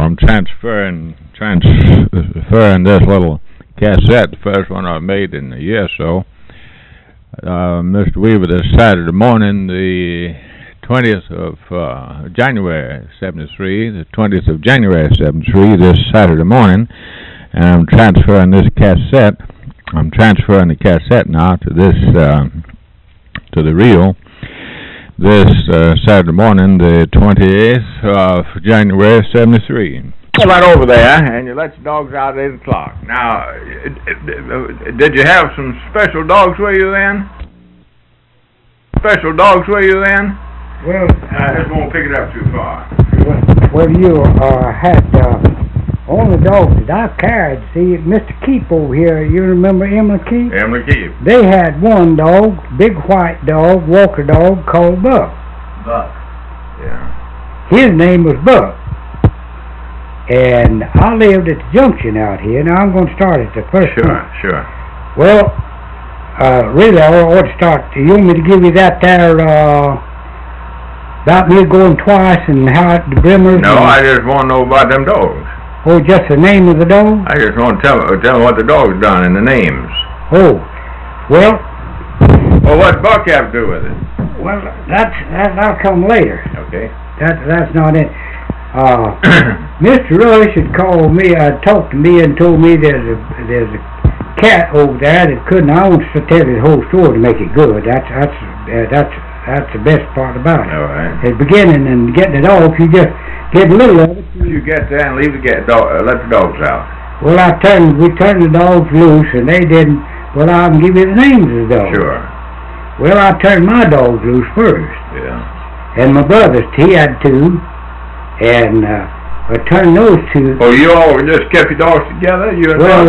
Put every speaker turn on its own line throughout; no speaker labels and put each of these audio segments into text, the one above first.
I'm transferring this little cassette, the first one I've made in a year or so. Mr. Weaver, this Saturday morning, the 20th of January 73, the 20th of January 73, this Saturday morning, and I'm transferring this cassette. I'm transferring the cassette now to this, to the reel. This Saturday morning, the 28th of January 73. Right over there, and you let your dogs out at 8 o'clock. Now, did you have some special dogs with you then? Special dogs with you then?
Well,
I just won't pick it up too far.
Well, you had all the dogs that I carried. See, Mr. Keep over here, you remember Emily Keep?
Emily Keep.
They had one dog, big white dog, walker dog, called Buck.
Buck. Yeah.
His name was Buck. And I lived at the junction out here. Now I'm going to start at the first one.
Sure.
Well, really, I ought to start. You want me to give you that there, about me going twice and how the Brimmers?
No, I just want to know about them dogs.
Oh, just the name of the dog?
I just want to tell me what the dog's done and the names.
Oh, well.
Well, what Buck have to do with it?
Well, that'll come later.
Okay.
That's not it. Mr. Rush had called me, talked to me and told me there's a cat over there that couldn't. I want to tell you the whole story to make it good. That's the best part about it.
All right.
At the beginning and getting it off, you just get a little of it.
You get there and leave let the dogs out.
Well, we turned the dogs loose and they didn't. Well, I can give you the names of the dogs.
Sure.
Well, I turned my dogs loose first.
Yeah.
And my brother's, he had two. And I turned those two.
Oh, you all just kept your dogs together?
Well,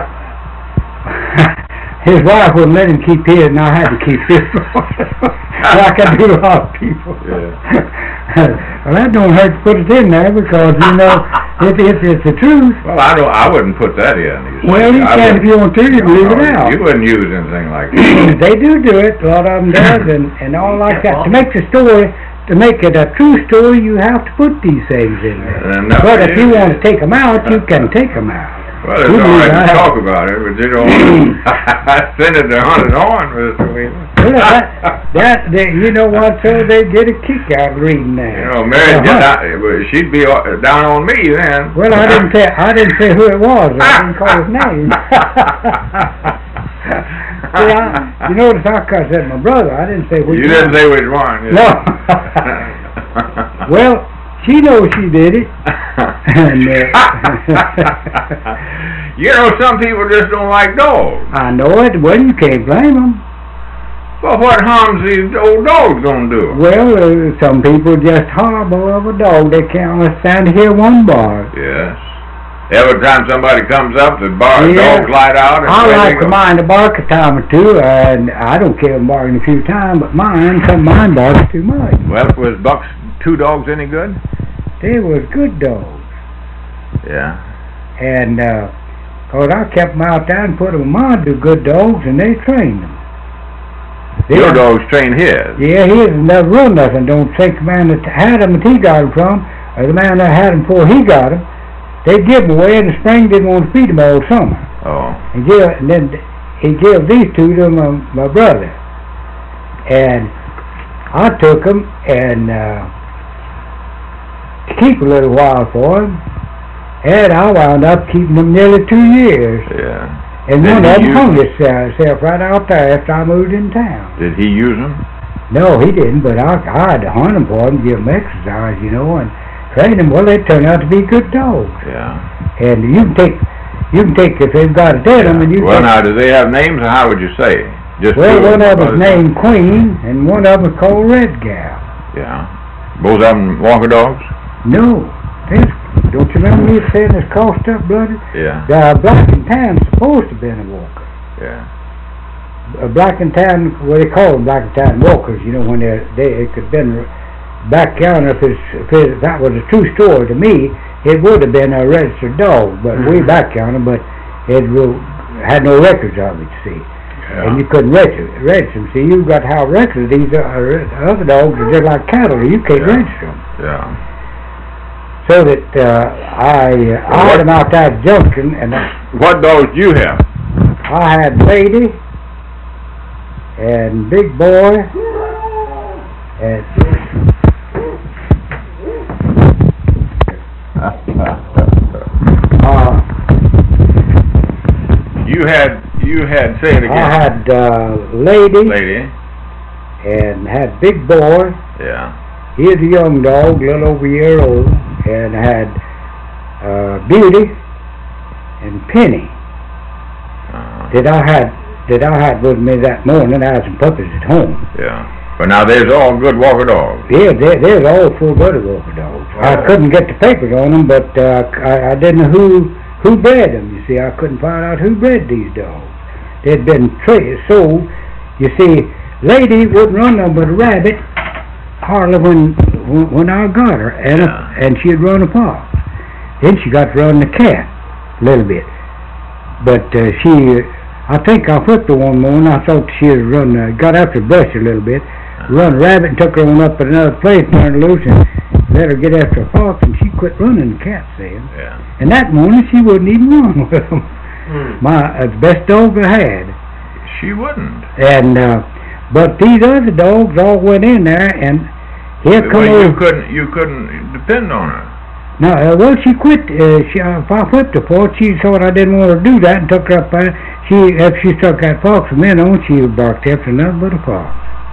his wife wouldn't let him keep his, and I had to keep his. Like I do a lot of people.
Yeah.
Well, that don't hurt to put it in there because, you know, it's the truth.
Well, I wouldn't put that in.
Well, you can if you want to. You can leave it out.
You wouldn't use anything like that.
They do it. A lot of them does, and all like that. To make the story... To make it a true story, you have to put these things in there.
No,
but if you want to take them out, you can take them out.
Well, it's all right to talk about it, but you don't send it to Hunted Horn, Mr. Weaver.
Well, you know what, sir? They get a kick out of reading that.
You know, Mary, she'd be down on me then.
Well, I didn't say who it was. I didn't call his name. See, you notice I said my brother. I didn't say which one.
You didn't say which one.
No. Well, she knows she did it. And,
you know, some people just don't like dogs.
I know it. Well, you can't blame them.
Well, what harm's these old dogs gonna do?
Well, some people just horrible of a dog. They can't stand to hear one bark.
Yes. Every time somebody comes up, the dog light out. And
I like to mind to bark a time or two, and I don't care if I'm barking a few times, but mine barks too much.
Well, was Buck's two dogs any good?
They was good dogs.
Yeah.
And, cause I kept them out there and put them on to good dogs, and they trained them.
Your dogs trained his?
Yeah, he never run nothing. Don't think the man that had them that he got them from, or the man that had them before he got them, they give them away in the spring, didn't want to feed them all summer.
Oh.
And then he gave these two to my brother. And I took them and to keep a little while for him. And I wound up keeping them nearly 2 years.
Yeah.
And one of them hung himself right out there after I moved in town.
Did he use them?
No, he didn't, but I had to hunt them for him, give them exercise, you know, and train them. Well, they turned out to be good dogs.
Yeah.
And you can take if they've got a dead them, and you.
Well, now, do they have names, or how would you say? Just
well, one of them's named Queen, and one of them's called Red Gal.
Yeah. Both of them walker dogs?
No. Don't you remember me saying this crossed up blooded?
Yeah.
Black and Tan's supposed to have been a walker.
Yeah.
Black and Tan, well, they call them Black and Tan walkers, you know, when it could have been back yonder. If that was a true story to me, it would have been a registered dog, but way back yonder, but it had no records of it, see. Yeah. And you couldn't register them. See, you've got to have records. These other dogs are just like cattle. You can't register them.
Yeah.
so that, I had them out there at Junction, and
What dogs do you have?
I had Lady, and Big Boy, and,
You had, say it again.
I had, Lady, and had Big Boy.
Yeah.
He's a young dog, a little over a year old, and had, Beauty and Penny. That I had with me that morning. I had some puppies at home.
Yeah. But now there's all good walker dogs.
Yeah, there's all full-blooded walker dogs. I couldn't get the papers on them, but I didn't know who bred them. You see, I couldn't find out who bred these dogs. They'd been sold. You see, Lady wouldn't run them with a rabbit hardly when I got her, and she'd run a fox. Then she got to run the cat a little bit, but I think I whipped her one morning. I thought she had got after the brush a little bit, run a rabbit and took her on up at another place, turned her loose and let her get after a fox, and she quit running the cats then.
Yeah.
And that morning she wouldn't even run with them. The best dog I had.
She wouldn't.
And but these other dogs all went in there, and here come
you couldn't depend on her.
No, well, she quit. If I whipped her for it, she thought I didn't want her to do that, and took her up there. If she struck that fox from then on, she barked after nothing but a fox.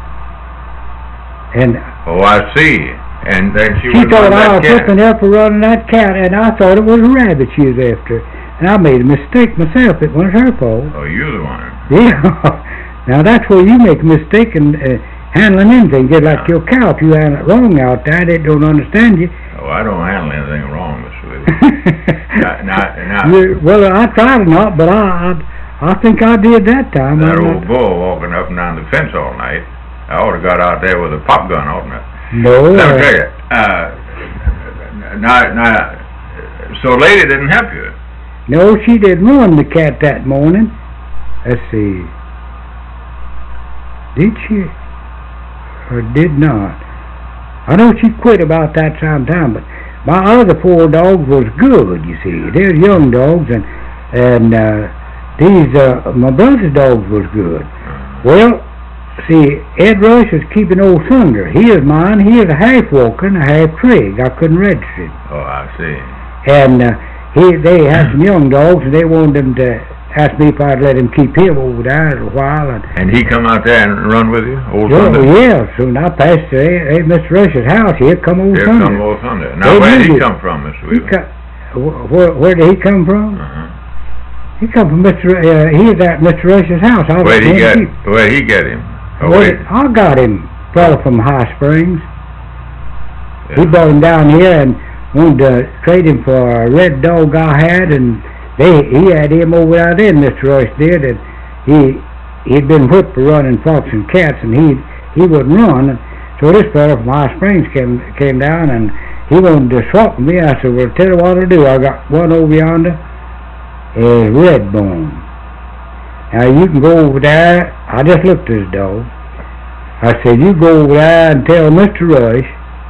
And
I see. And then she
thought I was whipping her for running that cat, and I thought it was a rabbit she was after. And I made a mistake myself. It wasn't her fault.
Oh, you're the one.
Yeah. Now that's where you make a mistake in handling anything. Just like your cow, if you handle it wrong out there, they don't understand you.
Oh, I don't handle anything wrong, Mr. Willie.
Well, I tried not, but I think I did that time.
That old bull walking up and down the fence all night. I ought to got out there with a pop gun, oughtn't I?
No.
Let me tell you. So Lady didn't help you?
No, she didn't run the cat that morning. Let's see. Did she? Or did not? I know she quit about that time, but my other 4 dogs was good, you see. They're young dogs, and these, my brother's dogs was good. Well, see, Ed Rush is keeping Old Thunder. He is mine. He is a half walker and a half trig. I couldn't register him.
Oh, I see.
And they had some young dogs, and they wanted them to ask me if I'd let him keep him over there a while.
And he come out there and run with you, Old
Thunder?
Thunder?
Yeah, soon I passed Mr. Rush's house. Here come Old Thunder.
Here come Old Thunder. Now, where did he come from, Mr. Weaver?
Where did he come from? He come from he was at Mr. Rush's house.
Where'd he get him?
I got him, fellow from High Springs.
Yeah.
He brought him down here and wanted to trade him for a red dog I had, and he had him over out there, Mr. Rush did, and he'd been whipped for running fox and cats, and he wouldn't run. So this fellow from High Springs came down, and he wanted to swap with me. I said, well, tell you what I'll do. I got one over yonder, a red bone. Now you can go over there. I just looked at his dog. I said, you go over there and tell Mr. Rush,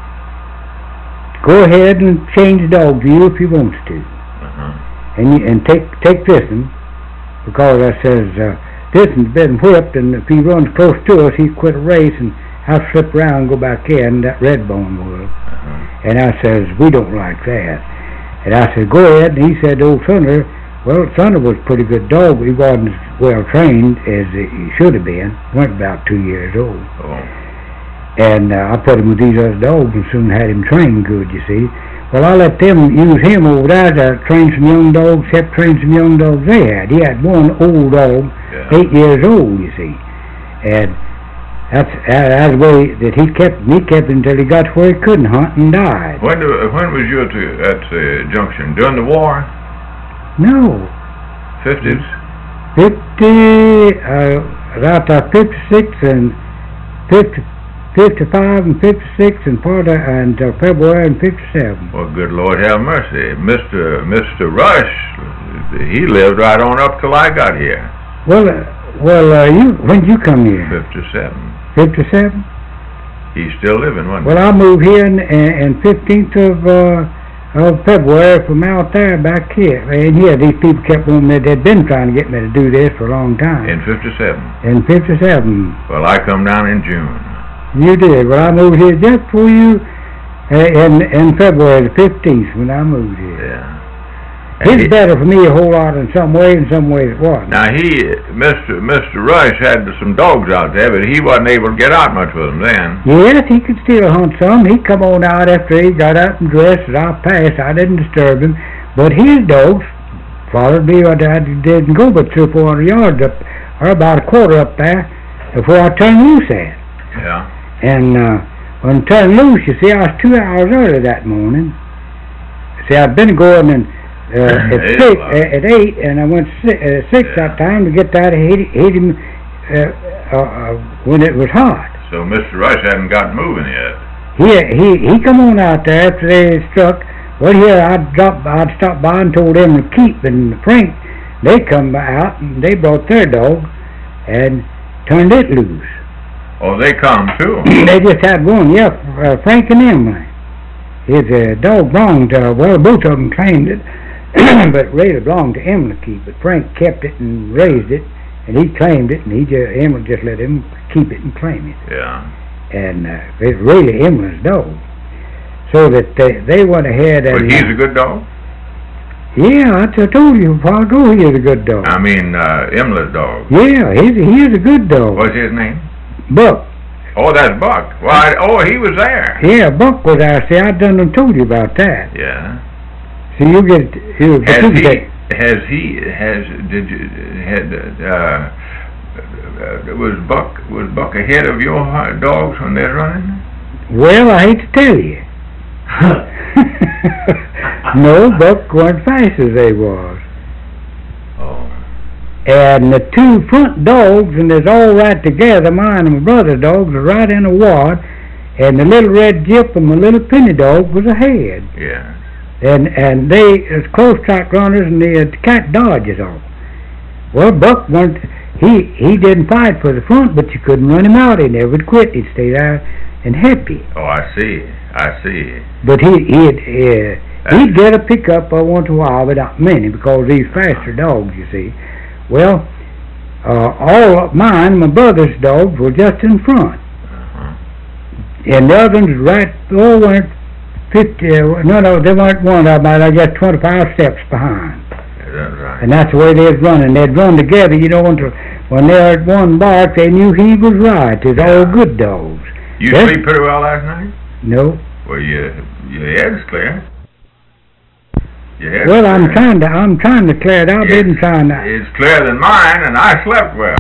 go ahead and change the dog to you if he wants to. And take this one, because I says, this one's been whipped, and if he runs close to us, he'd quit a race and have to slip around and go back in, that red bone will. And I says, we don't like that. And I said, go ahead. And he said, Old Thunder, well, Thunder was a pretty good dog, but he wasn't as well trained as he should have been. Went about 2 years old. And I put him with these other dogs and soon had him trained good, you see. Well, I let them use him over there to train some young dogs, help train some young dogs they had. He had one old dog, 8 years old, you see. And that's the way that he kept him until he got to where he couldn't hunt and died.
When was you at the Junction? During the war?
No.
50s?
56 and 55 and 56 and part of until February and 57.
Well, good Lord have mercy. Mr. Rush, he lived right on up till I got here.
Well, when did you come here?
57.
57?
He's still living, wasn't he?
Well, I moved here in 15th of February from out there back here. And here, these people kept on me. They'd been trying to get me to do this for a long time.
In 57?
In 57.
Well, I come down in June.
You did. Well, I moved here just for you in February the 15th when I moved here.
Yeah.
It's better for me a whole lot in some ways it wasn't.
Now, Mr. Rush had some dogs out there, but he wasn't able to get out much with them then.
Yes, he could still hunt some. He'd come on out after he got up and dressed, and I passed. I didn't disturb him. But his dogs followed me. I didn't go but 300 or 400 yards up, or about a quarter up there, before I turned loose at it.
Yeah.
And when I turned loose, you see, I was 2 hours early that morning. See, I'd been going and at 8, and I went 6 that time to get that hit him when it was hot.
So Mr. Rush hadn't gotten moving yet.
He come on out there after they struck. Well, here I'd stopped by and told them to keep, and Frank, they come out and they brought their dog and turned it loose.
Oh, they come too.
They just had one, yeah, Frank and Emily. His dog belonged to, well, both of them claimed it. But really belonged to Emily to keep it. Frank kept it and raised it, and he claimed it, and Emily just let him keep it and claim it.
Yeah.
And it's really Emily's dog. So that they went ahead and...
But he's a good dog?
Yeah, I told you before I go, he is a good dog.
I mean, Emily's dog.
Yeah, he is a good dog.
What's his name?
Buck.
Oh, that's Buck. Well, he was there.
Yeah, Buck was there. See, I done told you about that.
Yeah.
So you get...
Was Buck ahead of your dogs when they're running?
Well, I hate to tell you. No, Buck weren't fast as they was.
Oh.
And the 2 front dogs, and they're all right together, mine and my brother's dogs are right in a wad, and the little red Gyp and my little penny dog was ahead.
Yeah.
And they was close track runners, and the cat dodges on. Well, Buck went. He didn't fight for the front, but you couldn't run him out. He never would quit. He'd stay there and happy.
Oh, I see.
But he'd get a pickup once in a while, but not many, because these faster dogs, you see. Well, all of mine, my brother's dogs, were just in front, and the others weren't 50. No, they weren't one of them. They were just 25 steps behind.
That's right.
And that's the way they was running. They'd run together, you know, until when they heard one bark, they knew he was right. It's all good dogs.
You sleep pretty well last night?
No.
Well, your head's clear.
Well, I'm trying to clear it out. Didn't trying to.
It's clearer than mine, and I slept well.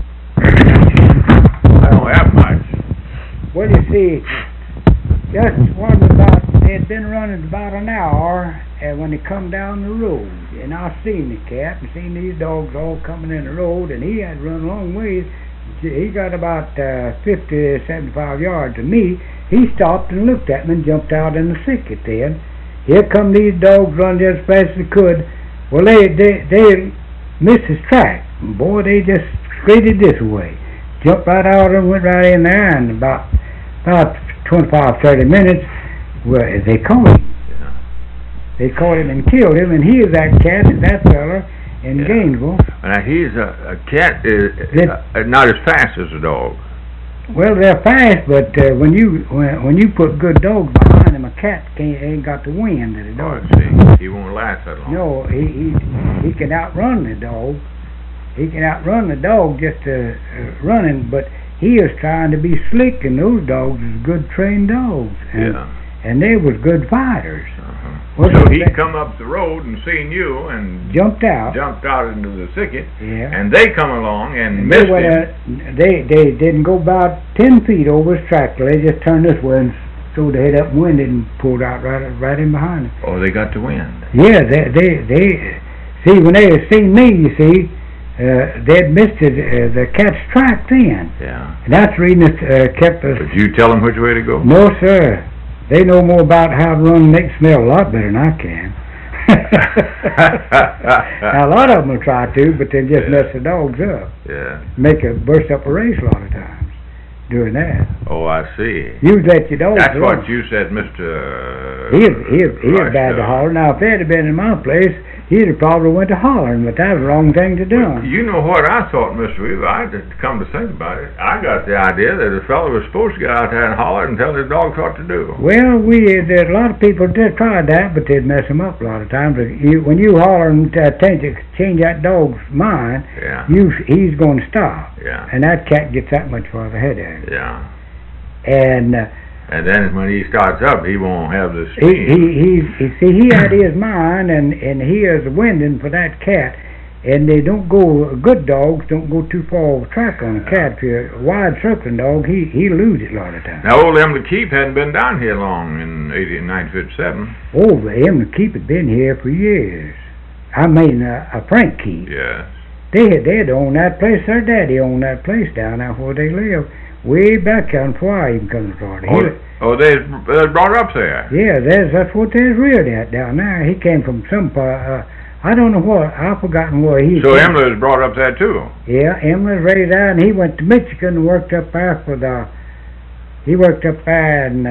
I don't have much.
Well, you see, just they had been running about an hour, and when they come down the road, and I seen the cat and seen these dogs all coming in the road, and he had run a long ways. He got about 50, 75 yards to me. He stopped and looked at me and jumped out in the thicket then. Here come these dogs running just as fast as they could. Well, they missed his track. Boy, they just skated this way. Jumped right out and went right in there, and about 25, 30 minutes, well, they caught him.
Yeah.
They caught him and killed him, and he is that cat, that fella in Gainesville.
Now, he's a cat, not as fast as a dog.
Well, they're fast, but when you put good dogs behind him, a cat ain't got the wind that a dog.
Oh, see, he won't last that long.
No, he can outrun the dog. He can outrun the dog just running, but he is trying to be slick, and those dogs is good trained dogs. And they was good fighters.
Well, so he come up the road and seen you and
jumped out
into the thicket.
Yeah.
And they come along and missed him.
They didn't go about 10 feet over his tractor. They just turned this way and threw their head up and winded and pulled out right in behind him.
Oh, they got the wind.
Yeah, they see when they had seen me, you see, they'd missed the cat's track then.
Yeah.
And that's the reason it kept us.
Did you tell them which way to go?
No, sir. They know more about how to run and make smell a lot better than I can. Now, a lot of them will try to, but they just mess the dogs up.
Yeah.
Burst up a race a lot of times. during that.
Oh, I see.
You let your dogs
That's
alone.
what you said, Mr.
He was bad to holler. Now, if that had been in my place, he'd have probably went to hollering, but that was the wrong thing to do.
Well, you know what I thought, Mr. Weaver? I just come to think about it. I got the idea that a fellow was supposed to get out there and holler and tell his dogs what to do.
Well, there's a lot of people did try that, but they'd mess them up a lot of times. When you holler and change that dog's mind,
Yeah.
he's going to stop.
Yeah.
And that cat gets that much farther ahead of him.
Yeah.
And
And then when he starts up, he won't have the
he
speed.
he had his mind, and he is winding for that cat. And they don't go, good dogs don't go too far over track on a cat. If you're a wide circling dog, he lose it a lot of times.
Now, old Emily Keep hadn't been down here long in 1957.
Oh, him and Keep had been here for years. I mean, Frank Keep.
Yes.
They'd owned that place. Their daddy owned that place down there where they live, way back down before I even come to Florida.
They brought up there.
Yeah, that's what they was reared at down there. He came from some part. I don't know what. I've forgotten where he.
So Emily was brought up there too.
Yeah, Emily was raised there, and he went to Michigan and worked up there for the. He worked up there in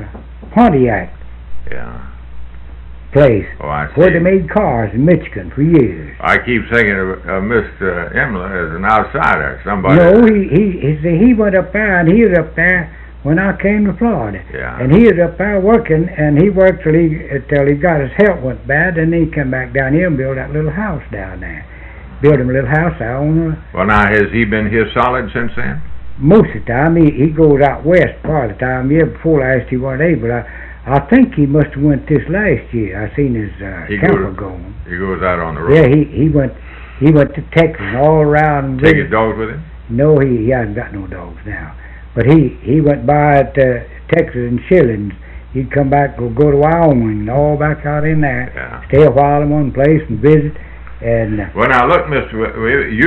Pontiac
Yeah.
place.
Oh, I see.
Where they made cars in Michigan for years.
I keep thinking of Mr. Emily as an outsider, somebody.
No, he went up there, and he was up there when I came to Florida.
Yeah.
And he was up there working, and he worked till he got his health went bad, and then he come back down here and built that little house down there. Built him a little house out on
Well, now, has he been here solid since then?
most of the time. He goes out west part of the time. Yeah, before last he wasn't able. I think he must have went this last year. I seen his camper going.
He goes out on the road.
Yeah, he went to Texas and all around.
Take his dogs with him?
No, he hasn't got no dogs now. But he went by at Texas and Shillings. He'd come back, go to Wyoming, and all back out in there.
Yeah.
Stay a while in one place and visit. And
Well, now look, Mr. Weaver, you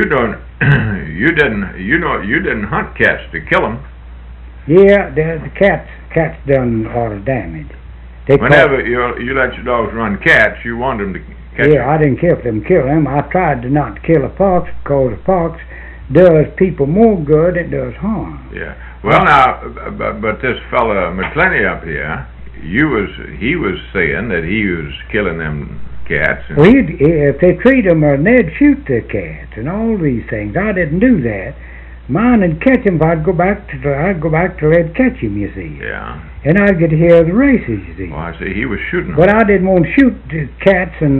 didn't hunt cats to kill them.
yeah, the cats done a lot of damage.
Whenever you let your dogs run cats, you want them to catch
Yeah, I didn't kill them. I tried to not kill a fox because a fox does people more good than it does harm.
Yeah. Well, now, but this fella McClenny up here, he was saying that he was killing them cats. And
Well, if they treat them, they'd shoot the cats and all these things. I didn't do that. Mine would catch him if I'd go back till they'd catch him, you see.
Yeah.
And I'd get to hear the races, you see.
Well, I see he was shooting them.
But I didn't want to shoot the cats and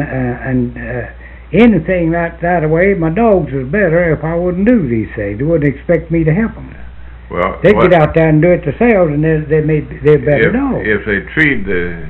anything that way. My dogs was better if I wouldn't do these things. They wouldn't expect me to help them.
Well,
They'd get out there and do it themselves, and they're better dogs.
if they treat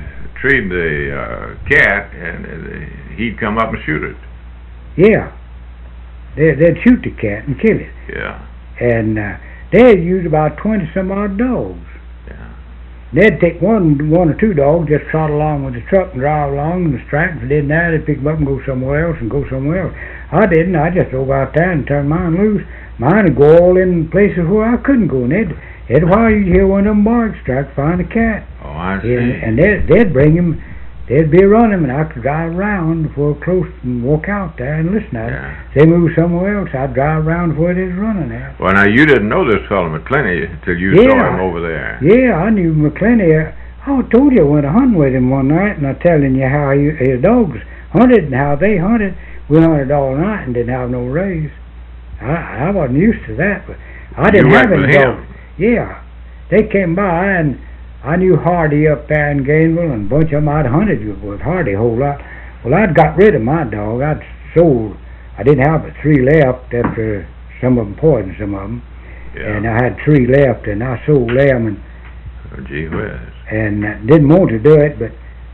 the cat, and he'd come up and shoot it.
Yeah. They'd shoot the cat and kill it.
Yeah.
And they'd use about 20-some-odd dogs.
Yeah.
They'd take one or two dogs, just trot along with the truck and drive along, and the strike. If they didn't that, they'd pick them up and go somewhere else. I didn't. I just drove out there and turned mine loose. Mine would go all in places where I couldn't go, and while you'd hear one of them bark, strike, find a cat.
Oh, I see.
And they'd bring him. They'd be running, and I could drive around before close and walk out there and listen at
Yeah.
it. They moved somewhere else, I'd drive around where they was running at.
Well, now, you didn't know this fellow McClenny till you saw him over there.
Yeah, I knew McClenny. I told you I went hunting with him one night, and I telling you how his dogs hunted and how they hunted. We hunted all night and didn't have no raise. I wasn't used to that, but I didn't
You
have
went
any
with
dogs.
him?
Yeah, they came by, and I knew Hardy up there in Gainesville, and a bunch of them I'd hunted with Hardy a whole lot. Well, I'd got rid of my dog. I'd sold. I didn't have but 3 left after some of them poisoned some of them,
Yeah.
and I had 3 left, and I sold them, and
Oh, gee whiz.
didn't want to do it, but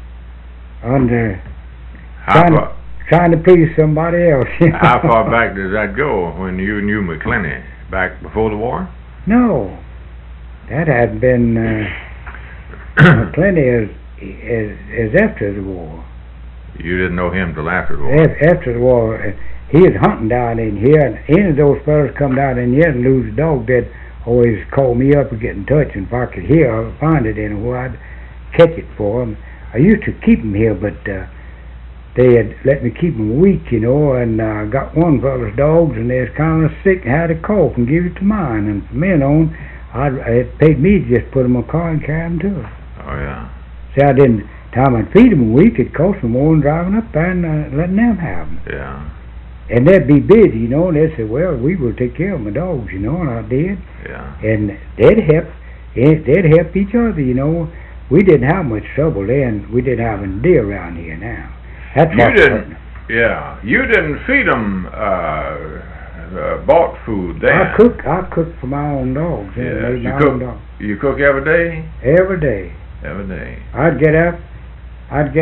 under
How far,
trying to please somebody else.
how far back does that go when you knew McClenny? Back before the war?
No, that hadn't been. McClenny is after the war.
You didn't know him till after the war?
After the war, he was hunting down in here, and any of those fellas come down in here and lose a dog, they'd always call me up and get in touch, and if I could hear or find it anywhere, I'd catch it for them. I used to keep them here, but they had let me keep them a week, and got one fella's dogs, and they was kind of sick and had a cough, and give it to mine, and from then on, It paid me to just put them in a car and carry them to her.
Oh, yeah.
See, I didn't. Time I'd feed them a week, it cost me more than driving up there and letting them have them.
Yeah.
And they'd be busy, you know, and they'd say, well, we will take care of my dogs, you know, and I did.
Yeah.
And they'd help each other, you know. We didn't have much trouble then. We didn't have any deer around here now. That's
You
what's
didn't.
hurting.
Yeah. You didn't feed them bought food then.
I cook for my own dogs.
Yeah.
Made
You
my
cook.
own dogs.
You cook every day.
Every day.
Every day.
I'd get up. I'd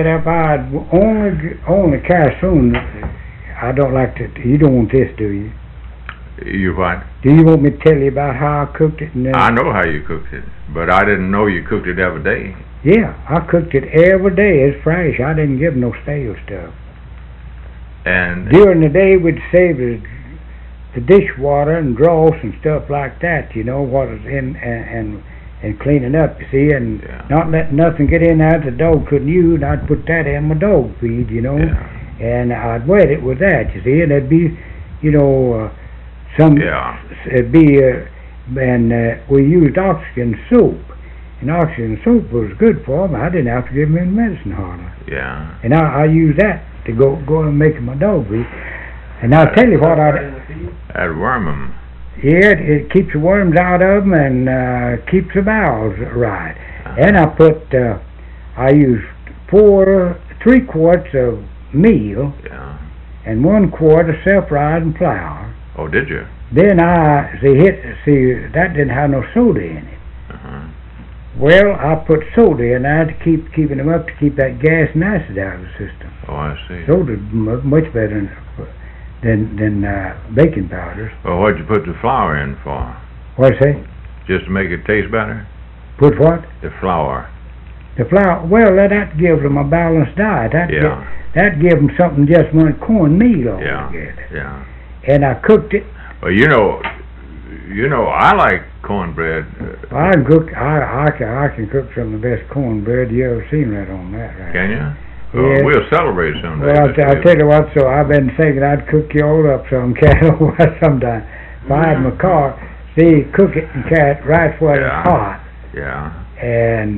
only Cassoon. I don't like to. You don't want this, do you?
You what?
Do you want me to tell you about how I cooked it? And
I know how you cooked it, but I didn't know you cooked it every day.
Yeah, I cooked it every day. It's fresh. I didn't give no stale stuff.
And
During the day, we'd save the dishwater and dross and stuff like that. You know what is in and cleaning up. You see, and
Yeah.
not letting nothing get in there the dog couldn't use. And I'd put that in my dog feed. You know.
Yeah.
And I'd wet it with that, you see, and it'd be, you know, it'd be, we used oxygen soup, and oxygen soup was good for them. I didn't have to give them any medicine hardly.
Yeah.
And I used that to go and make my dog eat. And I'll tell you what,
I'd worm them.
yeah, it keeps the worms out of them and keeps the bowels right. And I used 3 quarts of meal
Yeah.
and 1 quart of self-rising flour.
Oh, did you?
Then that didn't have no soda in it.
Uh-huh.
Well, I put soda in there to keeping them up to keep that gas and acid out of the system.
Oh, I see.
Soda's much better than baking powders.
Well, what'd you put the flour in for?
What's that?
Just to make it taste better?
Put what?
The flour.
The flour. Well, that gives them a balanced diet. That gives them something just like cornmeal altogether.
Yeah.
And I cooked it.
Well, you know, I like cornbread.
I can cook some of the best cornbread you ever seen right on that. Right?
Can you?
Yeah.
We'll celebrate someday.
Well, I'll tell you what, so I've been thinking I'd cook you all up some cattle sometime. If I had my car, cook it and carry it right where it's hot.
Yeah.
And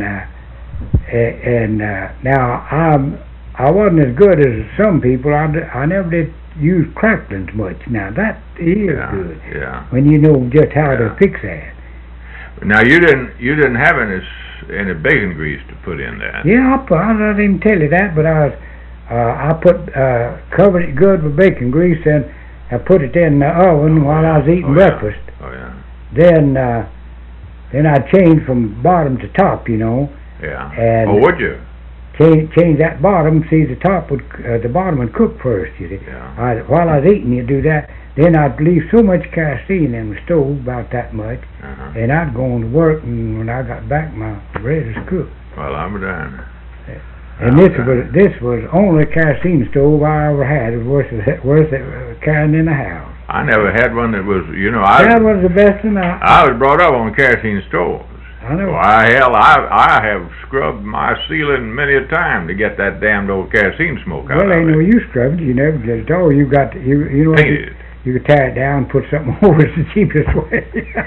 now I wasn't as good as some people. I never did use cracklings much. Now that is good.
Yeah.
When you know just how to fix that.
Now you didn't have any bacon grease to put in that.
Yeah, I didn't tell you that, but I covered it good with bacon grease and I put it in the oven while I was eating breakfast.
Oh yeah.
Then I changed from bottom to top, you know.
Yeah.
And
would you?
Change that bottom. See, the bottom would cook first. You see.
Yeah.
While I was eating, you do that. Then I'd leave so much kerosene in the stove, about that much, and I'd go on to work. And when I got back, my bread was cooked.
Well, I'm done.
And this was only kerosene stove I ever had. It was worth carrying in the house.
I never had one that was,
that was the best thing
I was brought up on kerosene stoves.
I know.
I have scrubbed my ceiling many a time to get that damned old kerosene smoke out of it.
Well, ain't no use scrubbing. You never get it all. You know.
Painted.
You could tear it down and put something over. It's the cheapest way.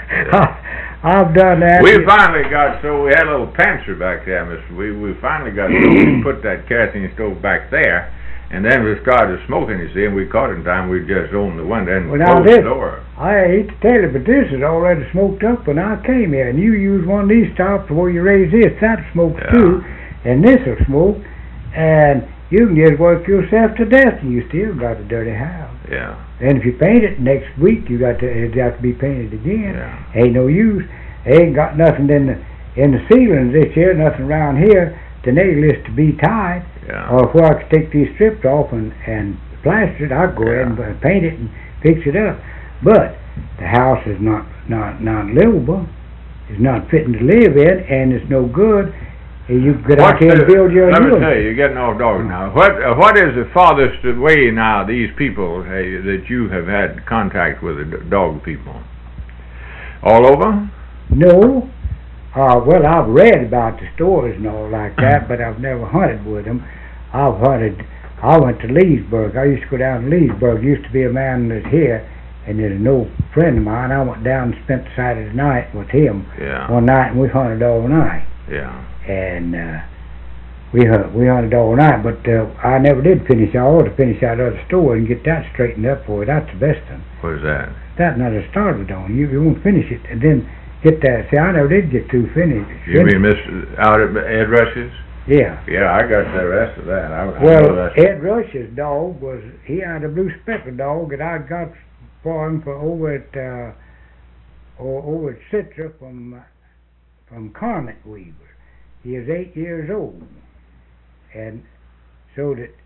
I've done that.
We finally got we had a little pantry back there, Mister. We finally got we put that kerosene stove back there, and then we started smoking. You see, and we caught it in time. We just opened the window and closed the door.
I hate to tell you, but this is already smoked up when I came here, and you use one of these tops where you raise this. That smokes too, and this will smoke, and you can just work yourself to death, and you still got a dirty house.
Yeah.
And if you paint it next week, it got to be painted again.
Yeah.
Ain't no use. They ain't got nothing in the ceilings this year, nothing around here to nail this to be tied.
Yeah.
Or if I could take these strips off and plaster it, I'd go ahead and paint it and fix it up. But the house is not livable. It's not fitting to live in, and it's no good. You get out here and build your
Let me tell you, you're getting off dog now. What is the farthest way now, these people that you have had contact with, the dog people? All over?
No. Well, I've read about the stores and all like that, but I've never hunted with them. I went to Leesburg. I used to go down to Leesburg. Used to be a man that's here, And there's an old friend of mine, I went down and spent Saturday night with him
Yeah.
one night, and we hunted all night.
Yeah.
And we hunted all night, but I never did finish. I ought to finish that other story and get that straightened up for you. That's the best one.
What is that?
That another started on. You won't finish it, and then get that. See, I never did get through finish.
You mean Mr. out at Ed Rush's?
Yeah.
Yeah, I got the rest of that. I know
Well,
that's...
Ed Rush's dog he had a blue speckled dog that I got for him over at Citra from Carmet Weaver. He was 8 years old, and so that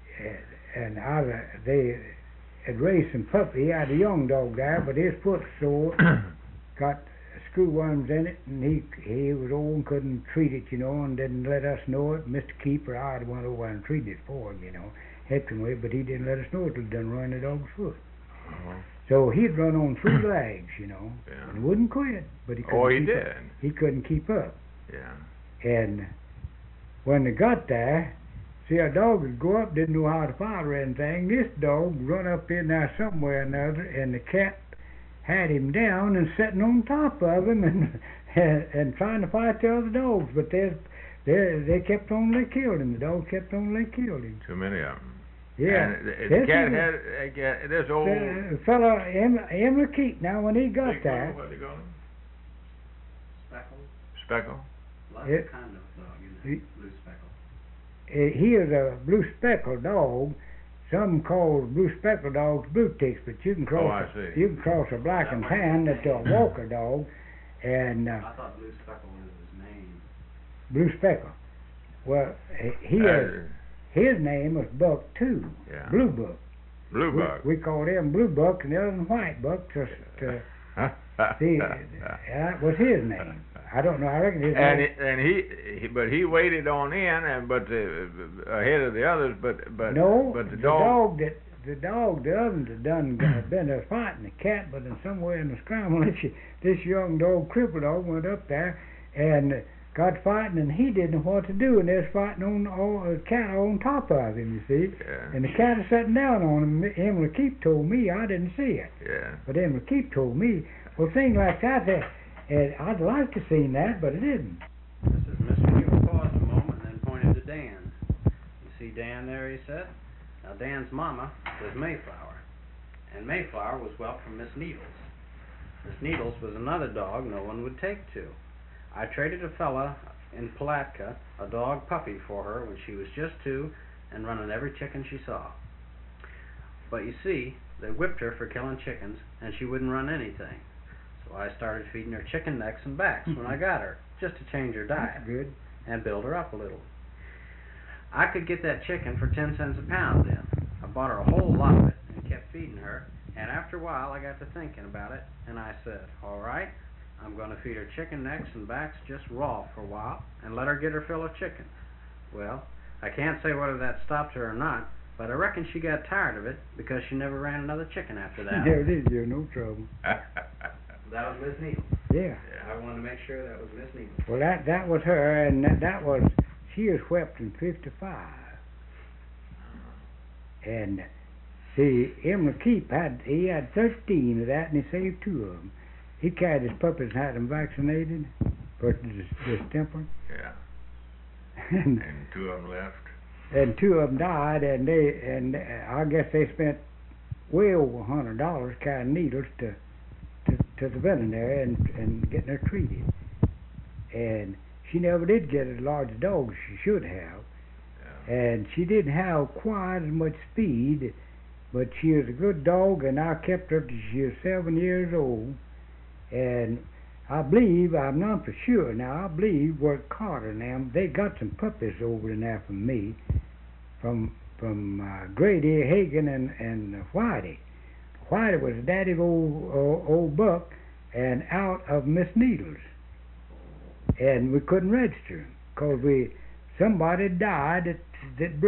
they had raised some puppy. He had a young dog there, but his foot sore, got screw worms in it, and he was old and couldn't treat it, and didn't let us know it. Mr. Keeper, I went over and treated it for him, helped him with it, but he didn't let us know it till he done run the dog's foot. So he'd run on 3 legs,
Yeah.
and wouldn't quit, but he couldn't
he
keep
did.
up. He couldn't keep up.
Yeah.
And when they got there, see, a dog would go up, didn't know how to fight or anything. This dog run up in there somewhere or another, and the cat had him down and sitting on top of him and trying to fight the other dogs. But they kept on, they killed him. The dog kept on, they killed him.
Too many of them.
Yeah.
And the cat had this old...
The fella, Emily Keat, now when he got there...
What do you call him?
Speckle.
Speckle?
Lots of kind of dog, blue speckle.
He is a blue speckled dog. Some call blue speckled dogs blue ticks, but you can cross you can cross a black and tan that's a walker dog, and
I thought blue speckle was his name.
Blue speckle. Well, his name was Buck too.
Yeah.
Blue Buck.
Blue Buck.
We called him Blue Buck, and the other one White Buck. Just see, that was his name. I don't know. I reckon his name.
And he waited on in, ahead of the others. But the dog the others had done been there fighting the cat, but then somewhere in the scramble, this young dog, crippled dog, went up there and got fighting, and he didn't know what to do, and they was fighting on a cat on top of him, you see. Yeah.
And the cat was sitting down on him. Emily Keep told me, I didn't see it.
Yeah.
But Emily Keep told me, well, things like that, and I'd like to seen that, but it didn't.
This is Mr. Newell paused a moment and then pointed to Dan. You see Dan there, he said? Now, Dan's mama was Mayflower, and Mayflower was whelped from Miss Needles. Miss Needles was another dog no one would take to. I traded a fella in Palatka a dog puppy for her when she was just 2 and running every chicken she saw. But you see, they whipped her for killing chickens, and she wouldn't run anything. So I started feeding her chicken necks and backs when I got her, just to change her diet.
That's good.
And build her up a little. I could get that chicken for 10 cents a pound then. I bought her a whole lot of it and kept feeding her, and after a while I got to thinking about it, and I said, all right, I'm going to feed her chicken necks and backs just raw for a while and let her get her fill of chicken. Well, I can't say whether that stopped her or not, but I reckon she got tired of it because she never ran another chicken after that.
There it is, you're no trouble.
That was Miss Needles.
Yeah.
I wanted to make sure that was Miss Needles.
Well, that was her, and she was whelped in 55. And see, Emily Keep had 13 of that, and he saved 2 of them. He carried his puppies and had them vaccinated for distemper.
Yeah.
and
2 of them left.
And 2 of them died, and I guess they spent way over $100 carrying needles to the veterinary and getting her treated. And she never did get as large a dog as she should have.
Yeah.
And she didn't have quite as much speed, but she was a good dog, and I kept her till she was 7 years old. And I believe, I'm not for sure now, I believe Wirt Carter and them, they got some puppies over in there from me, from Grady, Hagen, and Whitey. Whitey was daddy's old buck, and out of Miss Needles. And we couldn't register him, because somebody died that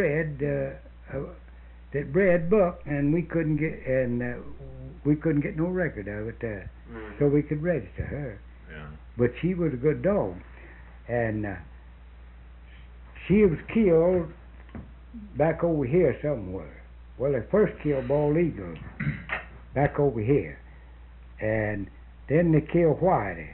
bred buck, and we couldn't get no record of it, so we could register her.
Yeah.
But she was a good dog, and she was killed back over here somewhere. Well, they first killed bald eagles back over here, and then they killed Whitey.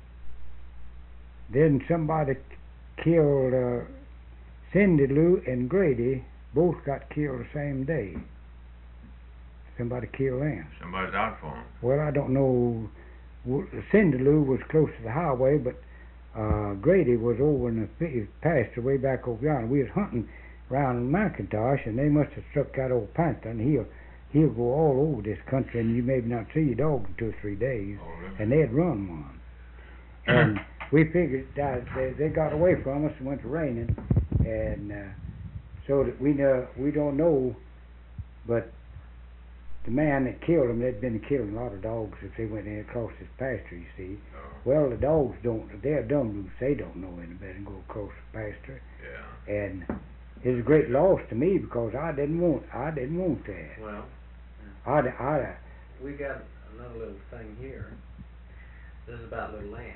Then somebody killed Cindy Lou and Grady. Both got killed the same day. Somebody killed them.
Somebody's out for him.
Well, I don't know. Cindy Lou was close to the highway, but Grady was over in the pasture way back over yonder. We was hunting around McIntosh, and they must have struck that old panther, and he'll go all over this country, and you maybe not see your dog in 2 or 3 days.
Oh, really?
And they'd run one. And we figured that they got away from us and went to raining, and so that we don't know, but the man that killed them, they'd been killing a lot of dogs if they went in across this pasture, you see.
Oh.
Well, the dogs they're dumb loose, they don't know any better than go across the pasture.
Yeah.
And it's a great loss to me because I didn't want that.
Well,
I
we got another little thing here. This is about Little Ann.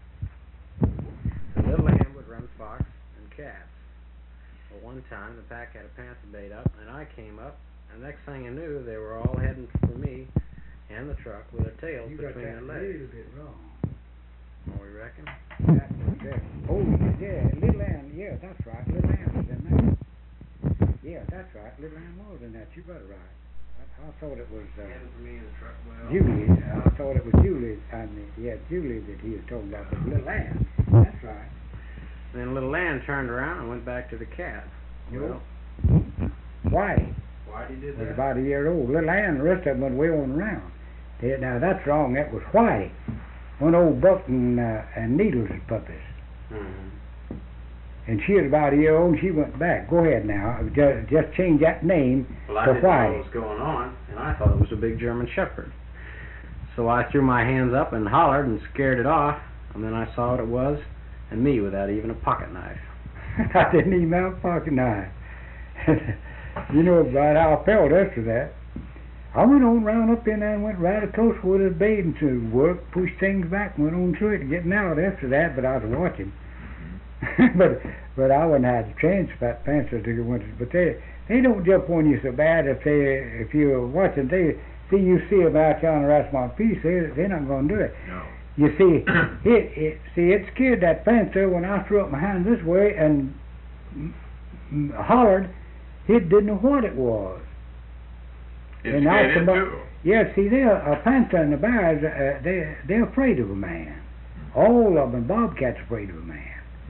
So Little Ann would run fox and cats. Well, one time the pack had a panther bait up, and I came up, and next thing I knew, they were all heading for me and the truck with their tails
you got
between
that
their
a
legs.
little bit wrong.
Oh, you reckon?
That was that. Oh, yeah, Little Ann, yeah, that's right. Little Ann was in that. Yeah, that's right. Little Ann was in that. You got it right. I thought it was
Heading for me in the truck. Well,
Julie. I thought it was Julie. Julie that he was talking about. But Little Ann, that's right.
then Little Ann turned around and went back to the cat.
You
Well,
Whitey
Whitey did
was
that?
about a year old. Little Ann, the rest of them went way on around. Now that's wrong. That was Whitey. One old Buck and Needles puppies.
Mm-hmm.
And she was about a year old, and she went back. Go ahead now. Just change that name
Well, I
to
didn't know
Whitey.
what was going on, and I thought it was a big German Shepherd. So I threw my hands up and hollered and scared it off, and then I saw what it was, and me without even a pocket knife.
I didn't even have a pocket knife. You know about how I felt after that. I went on round up in there and went right across with his bathing suit work, pushed things back, went on through it, getting out after that, but I was watching. but I wouldn't have the chance for that panther to go into. But they don't jump on you so bad if you're watching. They see about you on the rest of my piece. They're not going to do it.
No.
You see, it scared that panther when I threw up my hand this way and hollered. It didn't know what it was.
It's
And I
scared
come up-
too.
Yeah, see, a panther and the bears, they're afraid of a man. All of them, bobcats afraid of a man.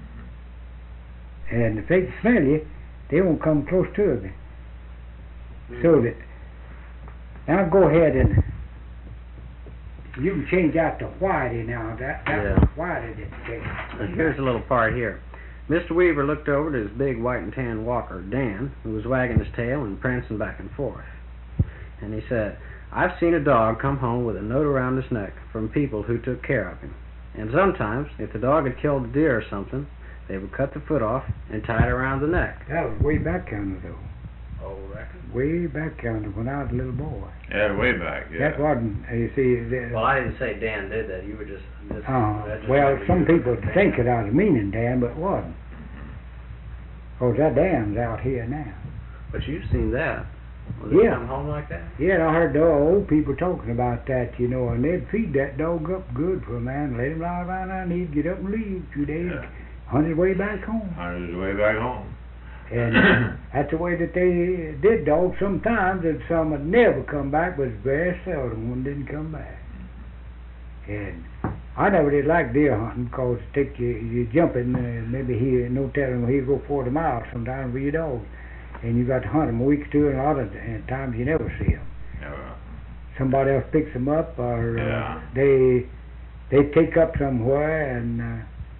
And if they can smell you, they won't come close to you. So that, now go ahead and, you can change that to Whitey now. That
Yeah.
was Whitey that changed.
And here's a little part here. Mr. Weaver looked over to his big white and tan walker, Dan, who was wagging his tail and prancing back and forth. And he said, "I've seen a dog come home with a note around his neck from people who took care of him. And sometimes, if the dog had killed a deer or something, they would cut the foot off and tie it around the neck."
That was way back counter though.
Oh, reckon?
Way back counter when I was a little boy.
Yeah, way back, yeah.
That wasn't, you see,
Well, I didn't say Dan did that. You were just... that just
well,
maybe
some
you
people
were Dan.
think that I was meaning Dan, but it wasn't. Cause that dam's out here now.
But you've seen that. Was
Yeah.
it come home like that?
Yeah, I heard the old people talking about that, you know, and they'd feed that dog up good for a man, let him lie around there, and he'd get up and leave 2 days,
Yeah.
on his way back home.
On his way back home.
And that's the way that they did dogs sometimes, and some would never come back, but very seldom one didn't come back. And I never did like deer hunting, because it take you jumping, maybe no telling, he'd go 40 miles sometimes with your dog. And you got to hunt them a week or two, and a lot of times you never see them.
Never.
Somebody else picks them up, or
Yeah.
they take up somewhere, and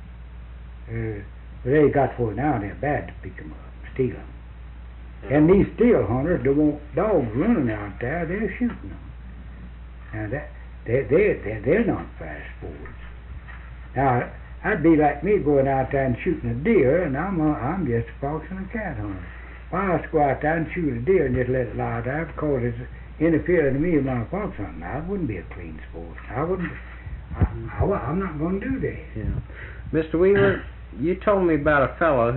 they got for it now. They're bad to pick them up, steal them. And these steel hunters don't want dogs running out there. They're shooting them. Now they're not fast forwards. Now that'd be like me going out there and shooting a deer, and I'm just a fox and a cat hunter. If I was to go out there and shoot a deer and just let it lie there because it's interfering to me with my fox hunting, I wouldn't be a clean sport. I wouldn't. I'm not going to do that.
Yeah. Mr. Weaver, you told me about a fellow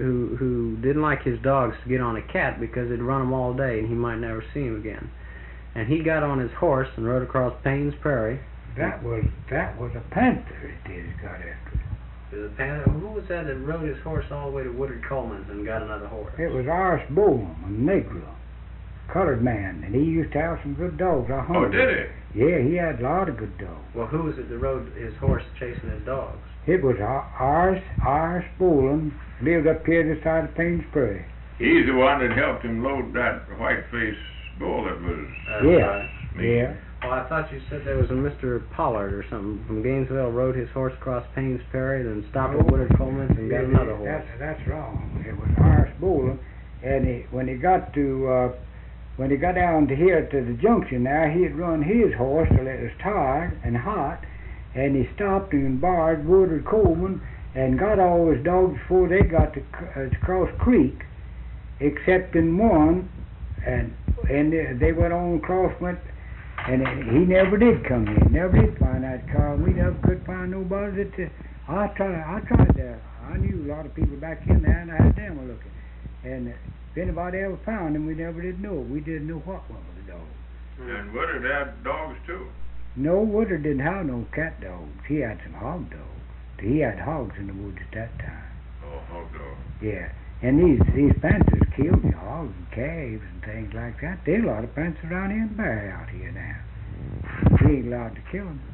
who didn't like his dogs to get on a cat because it'd run him all day and he might never see him again. and he got on his horse and rode across Payne's Prairie.
That was a panther that did got after it.
Who was that rode his horse all the way to Woodard Coleman's and got another horse?
It was Horace Boolum, a Negro, colored man, and he used to have some good dogs.
Oh, did he?
Yeah, he had a lot of good dogs.
Well, who was it that rode his horse chasing his dogs?
It was Horace Boolum, lived up here this side of Payne's Prairie.
He's the one that helped him load that white-faced bull that was...
Right.
Yeah.
Well, I thought you said there was a Mr. Pollard or something from Gainesville rode his horse across Payne's Prairie, then stopped at Woodard Coleman's and got another horse.
That's wrong. It was Horace Boolum, and when he got down to here to the junction there, he had run his horse till it was tired and hot, and he stopped and borrowed Woodard Coleman and got all his dogs before they got to Cross Creek, excepting one, and they went on across, and he never did come in, never did find that car. We never could find nobody that, I tried there. I knew a lot of people back in there, and I had them looking. And if anybody ever found him, we never did know. We didn't know what one was the dog.
And Woodard had dogs, too?
No, Woodard didn't have no cat dogs. He had some hog dogs. He had hogs in the woods at that time.
Oh, hog dogs.
Yeah. And these panthers killed the hogs and calves and things like that. There's a lot of panthers around here in Barry out here now. We ain't allowed to kill them.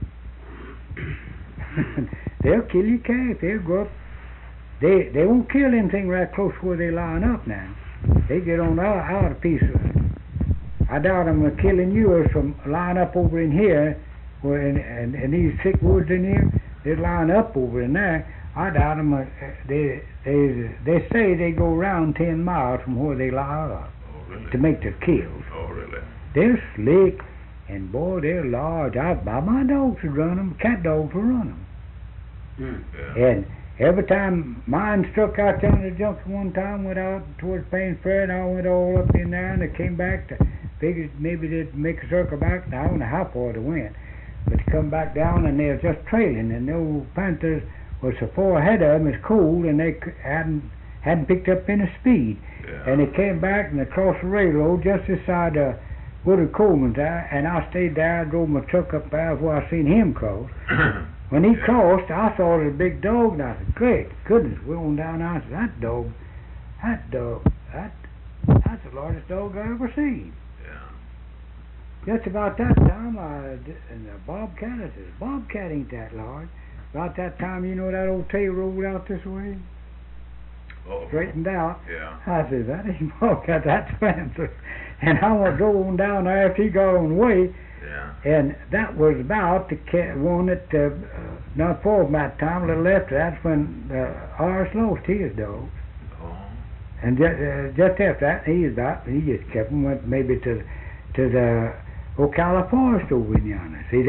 They'll kill your calf. They'll go up. They won't kill anything right close where they line up now. They get on out a piece of it. I doubt them are killing you from line up over in here, where in these thick woods in here. They line up over in there. I doubt them. They say they go around 10 miles from where they lie up to make their kills.
Oh, really?
They're slick, and boy, they're large. My dogs would run them. Cat dogs would run them.
Yeah.
And every time mine struck out down the junction one time, went out towards Payne's Prairie, and I went all up in there, and they came back to figured maybe they'd make a circle back. I don't know how far they went, but they come back down, and they were just trailing, and the old panthers was so far ahead of them, it's cold, and they hadn't picked up any speed.
Yeah.
And they came back and they crossed the railroad just this side of Woodard Coleman's there, and I stayed there. I drove my truck up there where I seen him cross. When he crossed, I saw it was a big dog, and I said, great goodness, we went down there. I said, that's the largest dog I ever seen.
Yeah.
Just about that time, and the bobcat, I said, bobcat ain't that large. About that time, you know that old tail rolled out this way?
Oh.
Straightened out.
Yeah.
I said, that ain't bobcat, that's Panther. And I went drove on down there after he got on the way.
Yeah.
And that was about the one that, not far from that time, a little after, that's when Horace lost his dogs.
Oh.
And just after that, he just kept them, went maybe to the Ocala Forest over in yonder. See,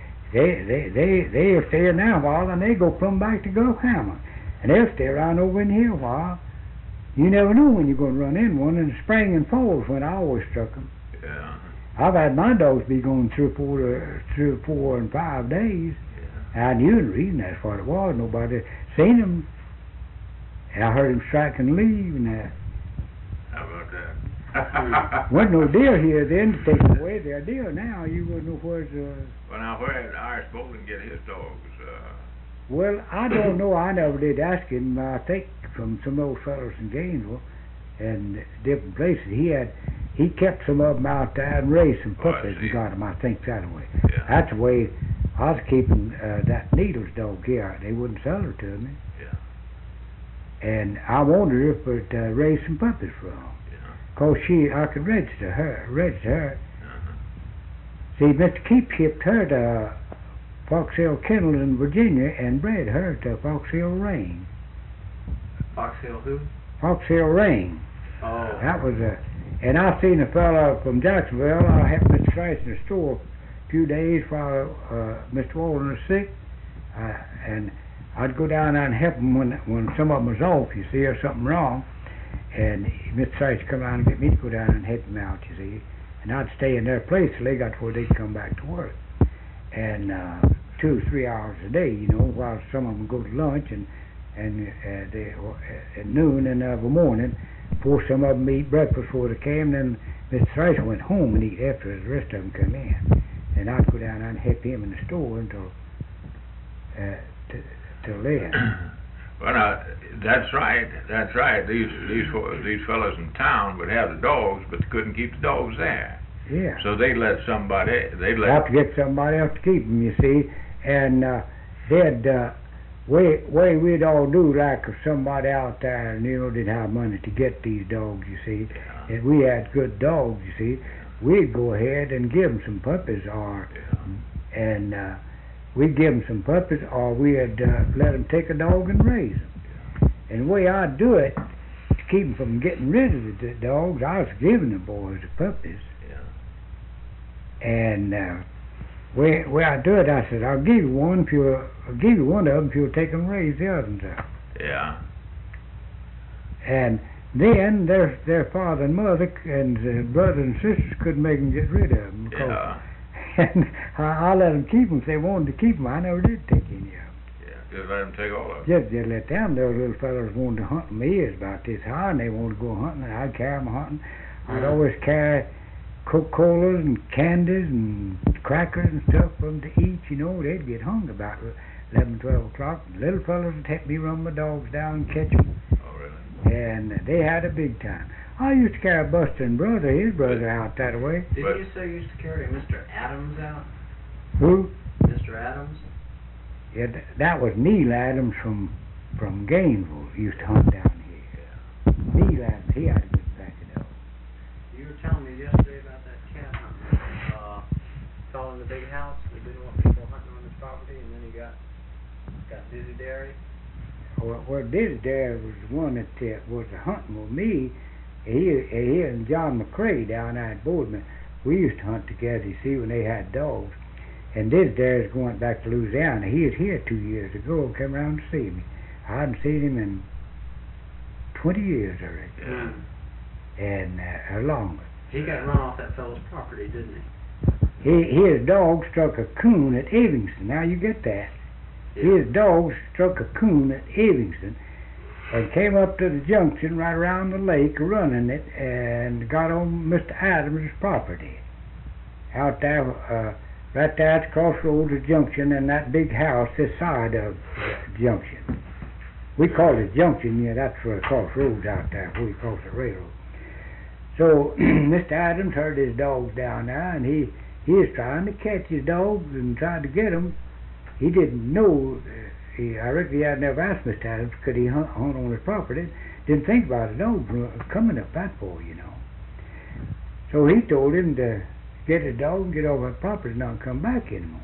they'll stay in there a while, and they go plumb back to Gulf Hammer. And they'll stay around over in here a while. You never know when you're going to run in one. In the spring and fall is when I always struck them.
Yeah.
I've had my dogs be going 3 or 4 and 5 days.
Yeah.
I knew the reason that's what it was. Nobody seen them. And I heard them strike and leave. And
How about that?
wasn't no deer here then to take them away. They're deer now. You wouldn't know where's...
Well, now, where did Horace Boolum get his dogs?
Well, I don't know. I never did ask him. I think from some old fellows in Gainesville and different places. He kept some of them out there and raised some puppies and got them, I think, that way.
Yeah.
That's the way I was keeping that Needles dog here. They wouldn't sell her to me.
Yeah.
And I wondered if it raised some puppies for her.
Yeah.
Because I could register her.
Uh-huh.
See, Mr. Keep shipped her to Fox Hill Kennel in Virginia and bred her to Fox Hill Ring.
Fox Hill who?
Fox Hill Ring.
Oh.
That was and I seen a fella from Jacksonville. I helped Mr. Price in the store a few days while Mr. Walden was sick. And I'd go down there and help him when some of them was off, you see, or something wrong. And Mr. Price come down and get me to go down and help him out, you see. And I'd stay in their place till they got to where they'd come back to work. And 2 or 3 hours a day, you know, while some of them go to lunch and they at noon and of the morning, before some of them eat breakfast before they came, then Mr. Thrasher went home and eat after the rest of them come in. And I'd go down and help him in the store until till then.
Well, now, that's right. That's right. These fellas in town would have the dogs, but they couldn't keep the dogs there.
Yeah.
So they let somebody. They
Have
let.
to get somebody else to keep them, you see. And they'd way we'd all do, like if somebody out there, you know, didn't have money to get these dogs, you see,
Yeah.
and we had good dogs, you see, we'd go ahead and give them some puppies, or and we'd give them some puppies, or we'd let them take a dog and raise them. And the way I'd do it to keep them from getting rid of the dogs, I was giving the boys the puppies. And where I do it, I said, I'll give you one if I'll give you one of them if you'll take them and raise the others up.
Yeah.
And then their father and mother and brothers and sisters couldn't make them get rid of them.
Yeah.
And I let them keep them if they wanted to keep them. I never did take any of them.
Yeah. Just let them take all of them.
Just let them. Those little fellas wanted to hunt them ears about this high, and they wanted to go hunting, and I'd carry them hunting. I'd always carry Coca-Colas and candies and crackers and stuff for them to eat, you know. They'd get hungry about 11, 12 o'clock. The little fellas would help me run my dogs down and catch them.
Oh, really?
And they had a big time. I used to carry Buster and his brother out that way.
Did you say you used to carry Mr. Adams out?
Who?
Mr. Adams?
Yeah, that was Neil Adams from Gainesville. He used to hunt down here. Neil Adams, he had a good pack of dogs.
You were telling me yesterday about that cat hunting. Fellow in the big house who didn't want people hunting on his property, and then he got Dizzy Dairy.
Well, Dizzy Dairy was the one that was hunting with me. He and John McCrae down there at Boardman, we used to hunt together, you see, when they had dogs. And Dizzy Dairy's going back to Louisiana. He was here 2 years ago and came around to see me. I hadn't seen him in 20 years already.
Yeah.
And or longer.
He got run off that fellow's property, didn't he?
His dog struck a coon at Evanston. Now you get that.
Yeah.
His dog struck a coon at Evanston and came up to the junction right around the lake running it and got on Mr. Adams' property. Out there, right there at the crossroads of the junction and that big house this side of the junction. We call it junction, yeah, that's where the crossroads out there, where we cross the railroad. So Mr. Adams heard his dogs down there, and he was trying to catch his dogs and tried to get them. He didn't know. I reckon he had never asked Mr. Adams could he hunt on his property. Didn't think about the dogs coming up that far, you know. So he told him to get his dog and get over the property and not come back anymore.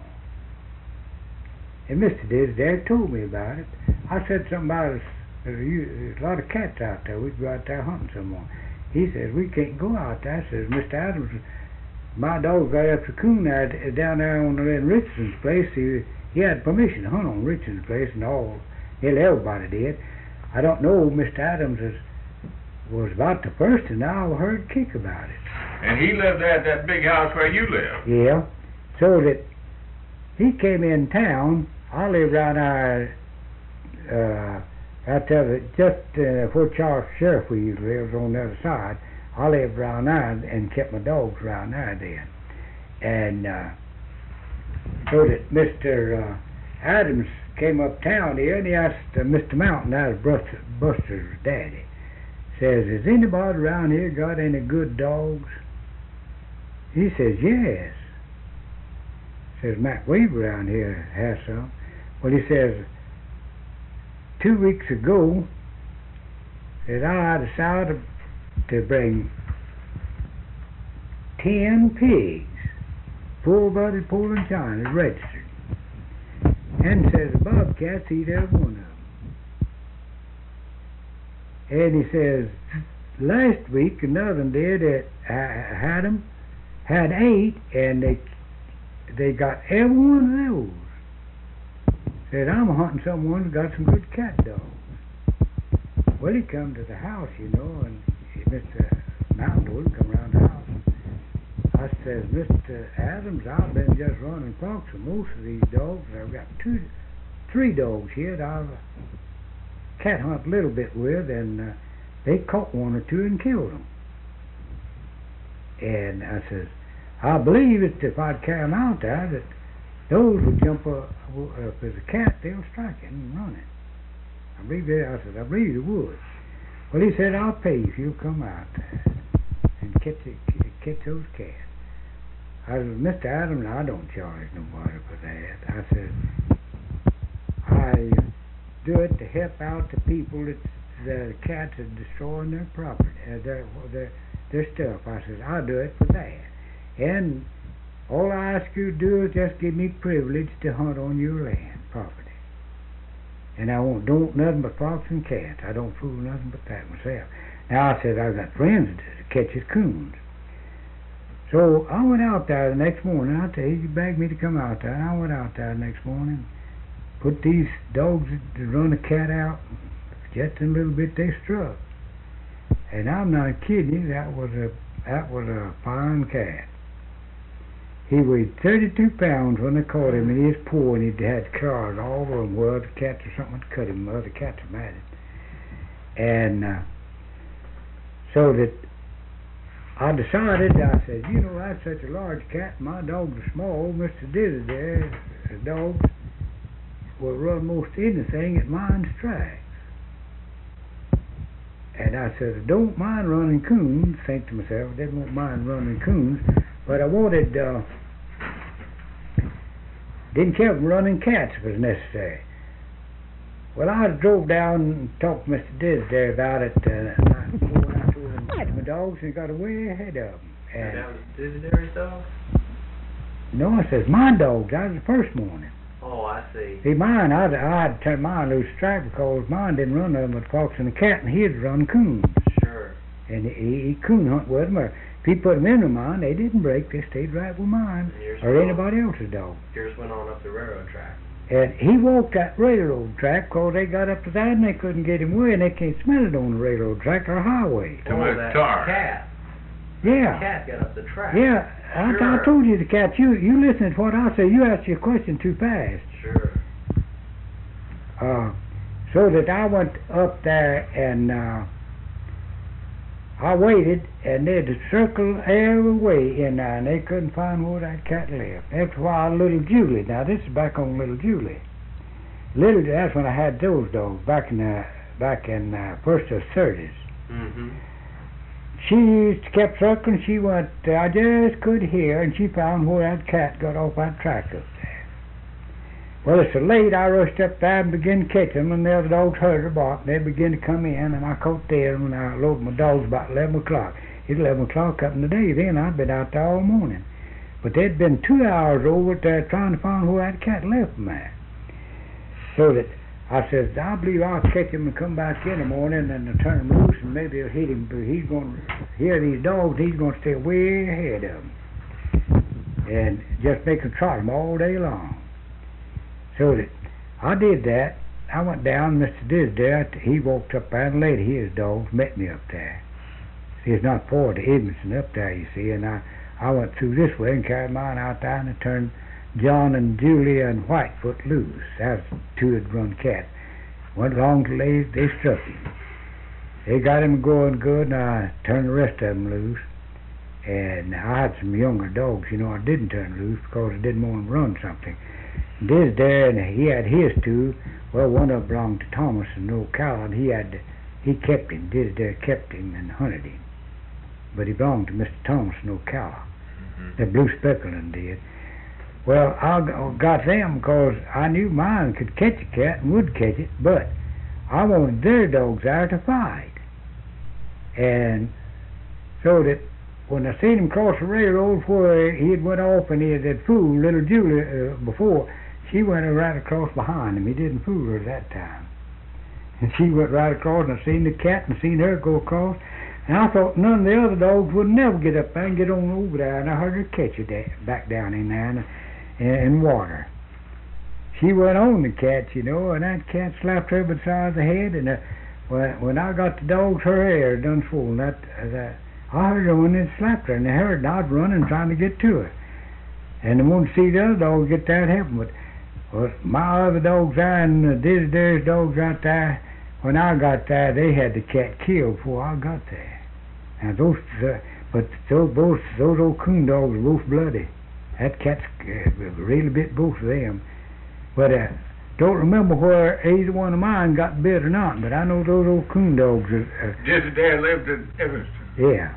And Mr. Dizzy told me about it. I said something about there's a lot of cats out there. We'd go out there hunting some more. He says, we can't go out there. Says, Mr. Adams, my dog got up to coon there, down there on Richardson's place. He had permission to hunt on Richardson's place and all. Everybody did. I don't know, Mr. Adams was about the first and I heard kick about it.
And he lived at that big house where you live.
Yeah. So that he came in town. I lived around there, out there, just where Charles Sheriff we used to live, on the other side. I lived around there and kept my dogs around there then. And so that Mr. Adams came uptown here and he asked Mr. Mountain, that was Buster's daddy, says, has anybody around here got any good dogs? He says, yes. Says, Mac Weaver around here has some. Well, he says, 2 weeks ago, says, I decided to bring 10 pigs, full-blooded Poland China, registered. And says, the bobcats eat every one of them. And he says, last week, another one did, had 8, and they got every one of those. Said, I'm hunting someone who's got some good cat dogs. Well, he come to the house, you know, and Mr. Mountain told him to come around the house. I says, Mr. Adams, I've been just running flocks with most of these dogs. I've got 3 dogs here that I've cat hunt a little bit with, and they caught 1 or 2 and killed them. And I says, I believe that if I'd carry 'em out there, that those would jump up. If there's a cat, they'll strike it and run it. I believe they would. Well, he said, I'll pay you if you'll come out there and catch those cats. I said, Mr. Adams, I don't charge nobody for that. I said, I do it to help out the people that the cats are destroying their property, their stuff. I said, I'll do it for that. And all I ask you to do is just give me privilege to hunt on your land, property. And I don't nothing but fox and cats. I don't fool nothing but that myself. Now I said, I've got friends that catches coons. So I went out there the next morning. I tell you, he begged me to come out there. And I went out there the next morning, put these dogs to run the cat out, just a little bit they struck. And I'm not kidding you, that was a fine cat. He weighed 32 pounds when they caught him, and he was poor, and he had scars all over him where other cats or something had cut him. Other cats were mad at him. And so that I decided, I said, you know, that's such a large cat, my dogs are small. Mr. Dizzy there, the dogs will run most anything at mine strikes. And I said, I don't mind running coons, think to myself, I didn't mind running coons, but I wanted, didn't care for running cats if it was necessary. Well, I drove down and talked to Mr. Dizzy there about it, and I told him my dogs, and got way ahead of them.
And that was Dizzy's dogs?
No, I says, my dogs, that was the first morning.
Oh, I see.
See, mine, I'd turn mine loose strike because mine didn't run nothing but fox and a cat, and he'd run coons.
Sure.
And he coon hunt with them, or if he put them in with mine, they didn't break, they stayed right with mine, or anybody else's dog.
Yours went on up the railroad track.
And he walked that railroad track because they got up to that and they couldn't get him away, and they can't smell it on the railroad track or highway.
Too much tar.
Cat.
Yeah.
The cat got up the track.
Yeah,
Sure.
I told you the cat, you listen to what I say, you asked your question too fast.
Sure.
So that I went up there and I waited, and they'd circle every way in there, and they couldn't find where that cat lived. After a while, little Julie, now this is back on little Julie. That's when I had those dogs, back in first of 30s.
Mm-hmm.
She kept circling, she went, I just could hear, and she found where that cat got off that track up there. Well, it's so late, I rushed up there and began to catch them, and the other dogs heard her bark, and they began to come in, and I caught them when I loaded my dogs about 11 o'clock. It's 11 o'clock up in the day then, I'd been out there all morning. But they'd been 2 hours over there trying to find where that cat left them at. So that I says, I believe I'll catch him and come back in the morning and turn him loose, and maybe I'll hit him, but he's going to hear these dogs, he's going to stay way ahead of them. And just make him trot them all day long. So that I did that. I went down, Mr. Dizzy there, he walked up there, and the lady, his dogs, met me up there. See, it's not far to Edmondson up there, you see, and I went through this way and carried mine out there, and I turned John and Julia and Whitefoot loose. That's two that run cats. Went along till they struck him. They got him going good, and I turned the rest of them loose. And I had some younger dogs, you know, I didn't turn loose because I didn't want them to run something. This there, and he had his two. Well, one of them belonged to Thomas in Ocala, and he kept him. This there kept him and hunted him. But he belonged to Mr. Thomas in Ocala. Mm-hmm. The Blue Speckleton did. Well, I got them because I knew mine could catch a cat and would catch it, but I wanted their dogs there to fight. And so that when I seen him cross the railroad where he had went off and he had fooled little Julie before, she went right across behind him. He didn't fool her that time. And she went right across, and I seen the cat and seen her go across. And I thought none of the other dogs would never get up there and get on over there, and I heard her catch it back down in there in water. She went on the cat, you know, and that cat slapped her beside the head, and when I got the dogs, her hair done swollen. I heard her when it slapped her, and they heard, and I was running trying to get to her. And I wanted to see the other dogs get there and help them, but my other dogs there and Dizzy's dogs out there, when I got there, they had the cat killed before I got there. Now But those old coon dogs were both bloody. That cat's really bit both of them. But don't remember where either one of mine got bit or not, but I know those old coon dogs.
Just there lived in Evanston.
Yeah.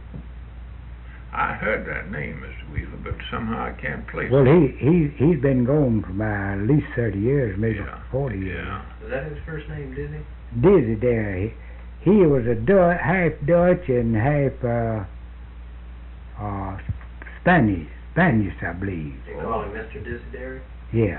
I heard that name, Mr. Weaver, but somehow I can't place
Well,
it.
he's been gone for about at least 30 years, maybe
Yeah.
40 years.
Yeah.
Was that his first name, Dizzy?
Dizzy there. He was a half Dutch and half Spanish, I believe.
They call him Mr. Desiderry?
Yeah.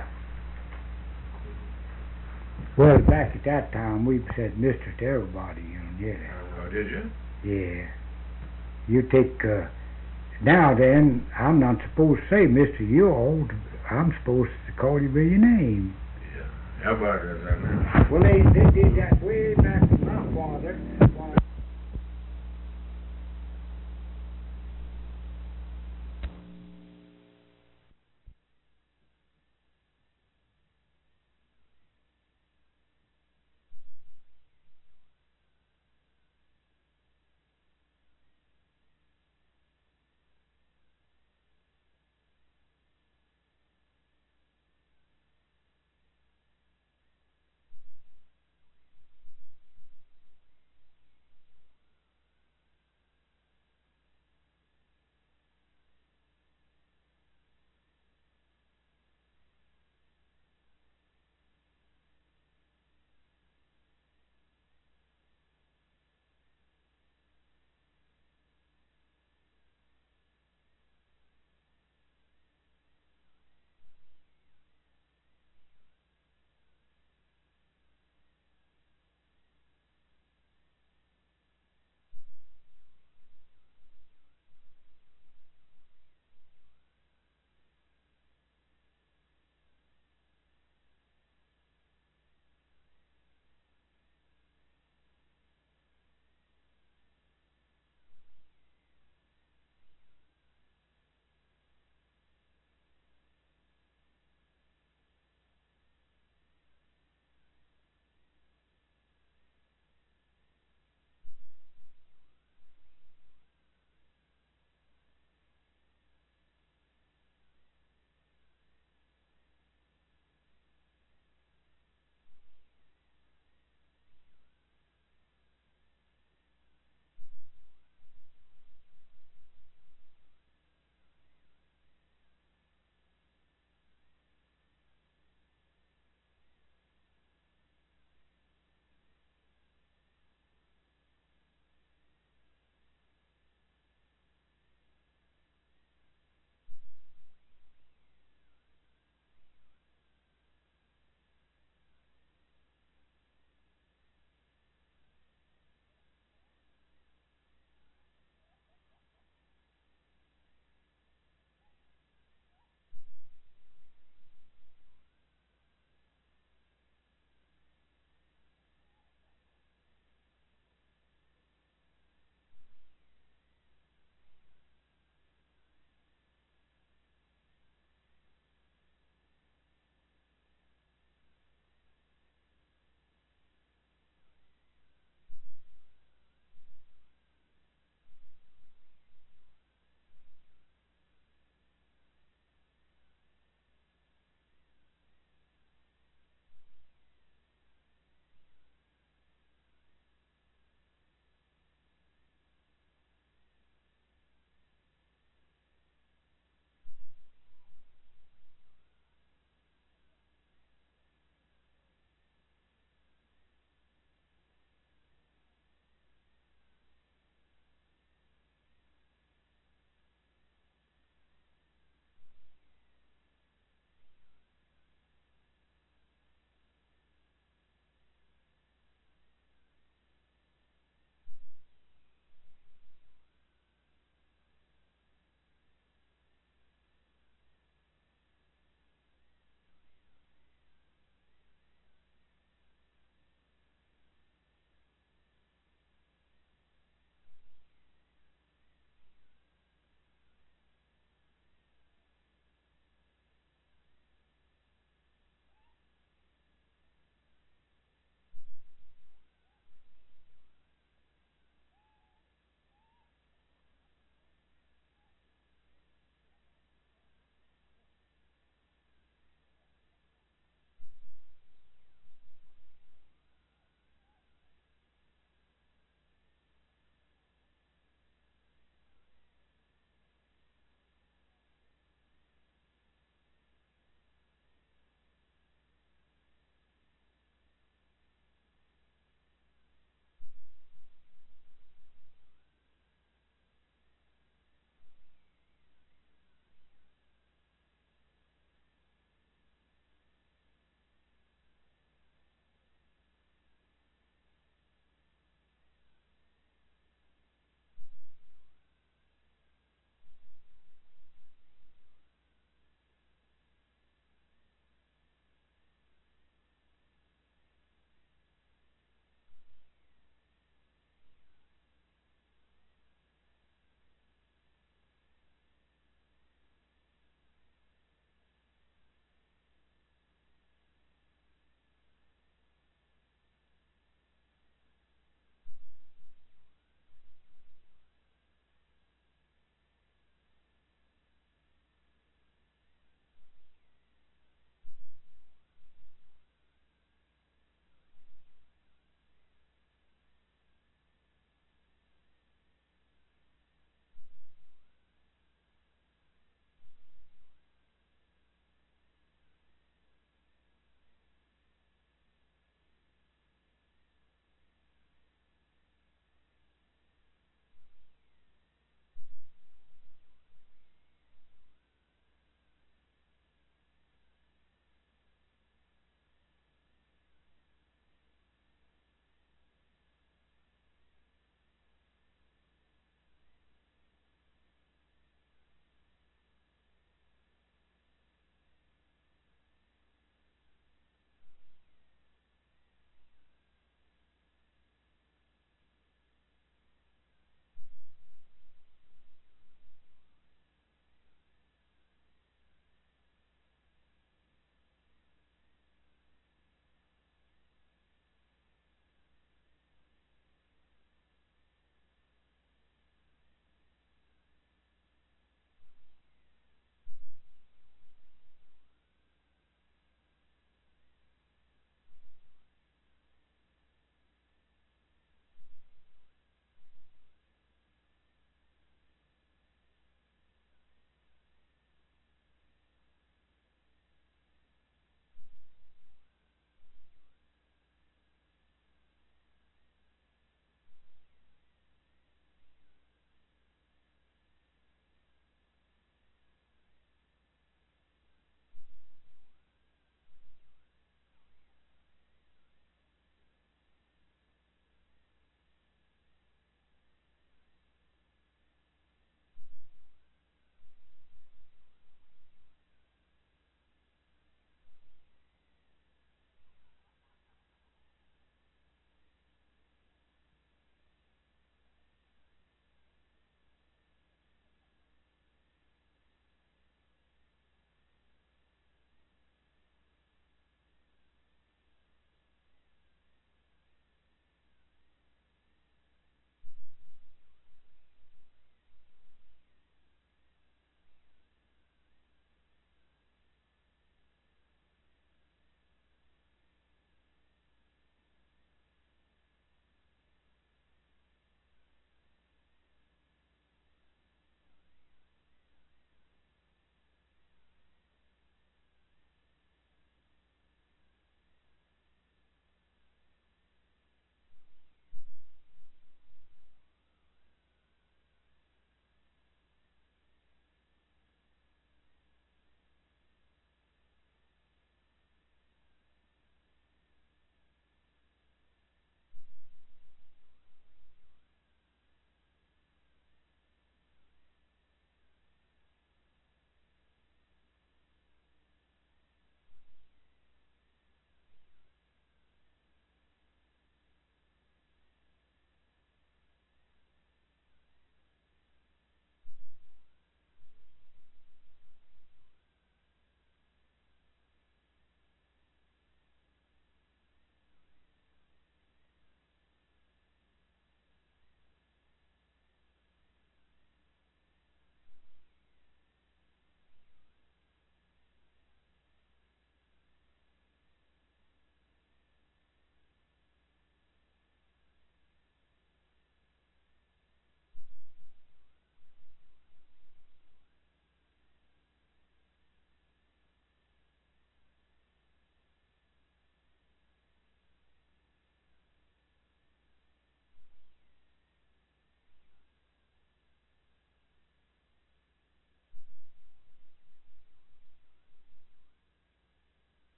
Well, back at that time, we said Mr. to everybody, yeah.
Oh, did you?
Yeah. You take, now then, I'm not supposed to say, Mr. You're old. I'm supposed to call you by your name.
Yeah. Everybody does that now.
Well, they did that way back with my father.